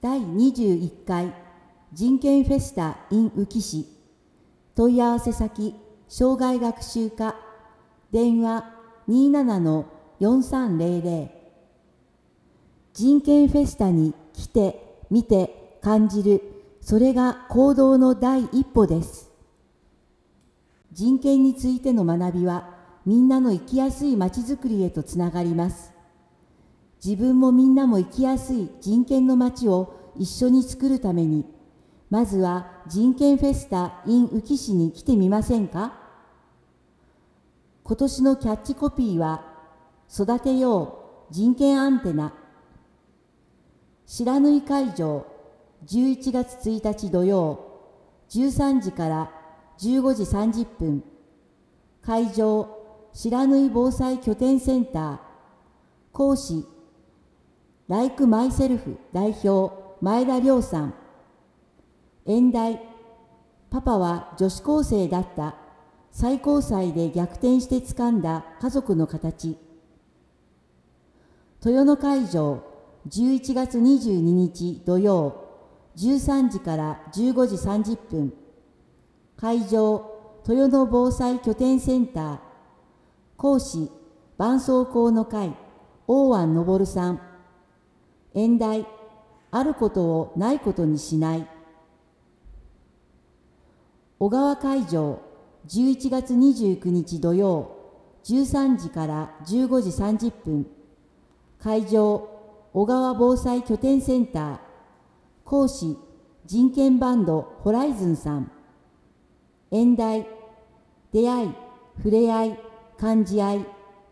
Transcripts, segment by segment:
第21回人権フェスタ in 宇城市。問い合わせ先生涯学習課電話27-4300。人権フェスタに来て見て感じる、それが行動の第一歩です。人権についての学びはみんなの生きやすいまちづくりへとつながります。自分もみんなも生きやすい人権の街を一緒に作るために、まずは人権フェスタ in 宇城市に来てみませんか。今年のキャッチコピーは、育てよう人権アンテナ。白縫会場、11月1日土曜、13時から15時30分。会場、白縫防災拠点センター。講師、Like Myself 代表前田亮さん。演題、パパは女子高生だった。最高裁で逆転して掴んだ家族の形。豊野会場、11月22日土曜、13時から15時30分。会場、豊野防災拠点センター。講師、絆創膏の会、大湾昇さん。演題、あることをないことにしない。小川会場、11月29日土曜、13時から15時30分。会場、小川防災拠点センター。講師、人権バンドホライズンさん。演題、出会い、触れ合い、感じ合い。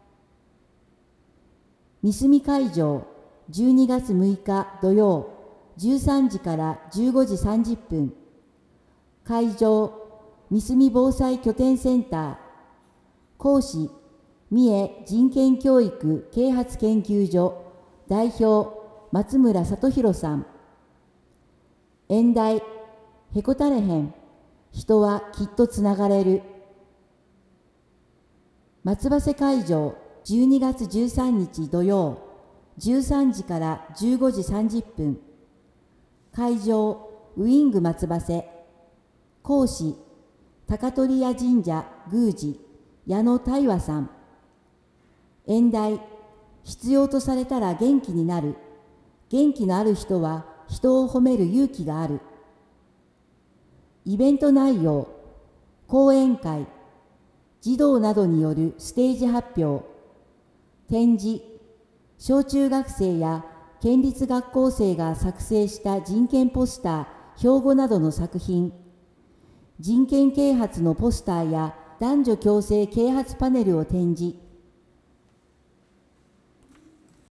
三隅会場、12月6日土曜、13時から15時30分。会場、三隅防災拠点センター。講師、三重人権教育啓発研究所代表松村聡弘さん。演題、へこたれへん。人はきっとつながれる。松葉瀬会場、12月13日土曜、13時から15時30分。会場、ウィング松葉瀬。講師、高取屋神社宮司矢野大和さん。演題、必要とされたら元気になる。元気のある人は人を褒める勇気がある。イベント内容、講演会、児童などによるステージ発表、展示、小中学生や県立学校生が作成した人権ポスター、標語などの作品、人権啓発のポスターや男女共生啓発パネルを展示、